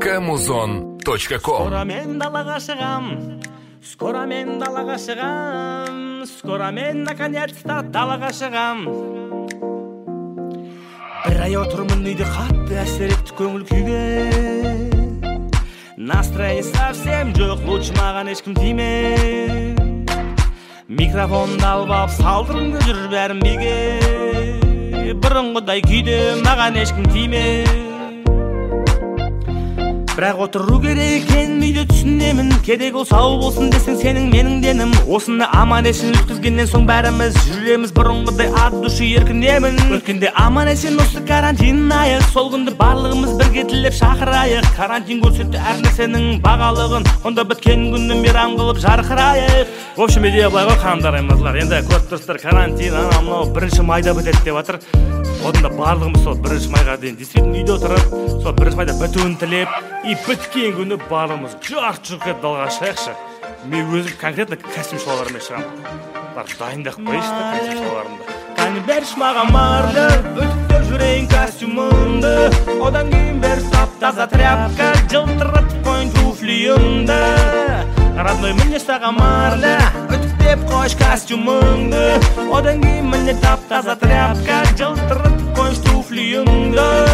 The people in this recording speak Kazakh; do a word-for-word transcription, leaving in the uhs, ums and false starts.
точка музон точка ком. Скоро мен далаға шығам, скоро мен далаға шығам, скоро мен наконец-то далаға шығам. Бір ай отырмын үйде қатты әсер етті көңіл күйге. Настроение совсем жоқ, лучше маған ешкім тиме. Микрофонды алып алып салдырыңды жүр бәрін биге. Бұрынғыдай күйде маған ешкім тиме. Бірақ отыру керек екен үйде түсінемін. Керек ол сау болсын десең сенің менің денім. Осыны аман есен өткізгеннен соң бәріміз жүреміз бұрынғыдай ат души еркінемін. Өткенде аман есен осы карантин айық, сол күнді барлығымыз бірге тілеп шақырайық. Карантин көрсетті әр нәрсенің бағалығын, онда біткен күнді мейрам қылып жарқырайық. В общем, идея былай ғой қандараймызлар. Енді көріп тұрсыздар, карантин ана мынау бірінші майда бітеді деп жатыр. Одан барлығымыз сол бірінші майға дейін действительно үйде отырып, сол бірінші майда бітуін тілеп, и біткен күні барлығымыз жарқ-жұрқ етіп далаға шығайықшы. Мен өзім конкретно костюм шалбарыммен шығамын. Бар дайындап қойшы да костюм шалбарымды. Қане берші маған марды, үтіктеп жүрейін костюмымды. Одан кейін бер тап-таза тряпка, жылтыратып қойын туфлиымды. Родной, міне саған марды, үтіктеп қойш костюмыңды. Одан кейін міне тап-таза тряпка, жылтыратып қойын туфлиымды.